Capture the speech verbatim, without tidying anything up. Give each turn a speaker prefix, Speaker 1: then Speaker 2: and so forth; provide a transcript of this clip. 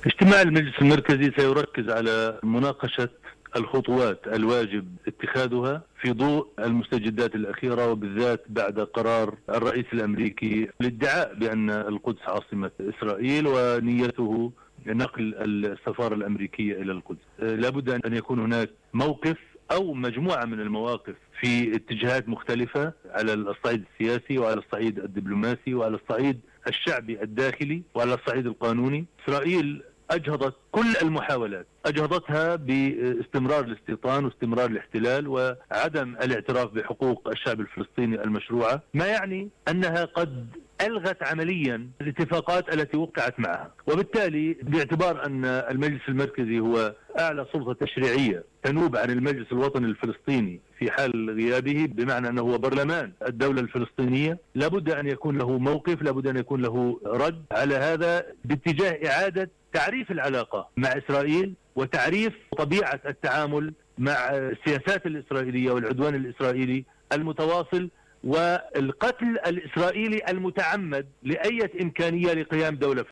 Speaker 1: اجتماع المجلس المركزي سيركز على مناقشة الخطوات الواجب اتخاذها في ضوء المستجدات الأخيرة، وبالذات بعد قرار الرئيس الأمريكي للادعاء بأن القدس عاصمة إسرائيل ونيته نقل السفارة الأمريكية إلى القدس. لابد أن يكون هناك موقف أو مجموعة من المواقف في اتجاهات مختلفة على الصعيد السياسي وعلى الصعيد الدبلوماسي وعلى الصعيد الشعبي الداخلي وعلى الصعيد القانوني. إسرائيل أجهضت كل المحاولات، أجهضتها باستمرار الاستيطان واستمرار الاحتلال وعدم الاعتراف بحقوق الشعب الفلسطيني المشروعة، ما يعني أنها قد ألغت عمليا الاتفاقات التي وقعت معها. وبالتالي باعتبار أن المجلس المركزي هو أعلى سلطة تشريعية تنوب عن المجلس الوطني الفلسطيني في حال غيابه، بمعنى أنه هو برلمان الدولة الفلسطينية، لابد أن يكون له موقف، لابد أن يكون له رد على هذا باتجاه إعادة تعريف العلاقة مع إسرائيل وتعريف طبيعة التعامل مع السياسات الإسرائيلية والعدوان الإسرائيلي المتواصل والقتل الإسرائيلي المتعمد لأي إمكانية لقيام دولة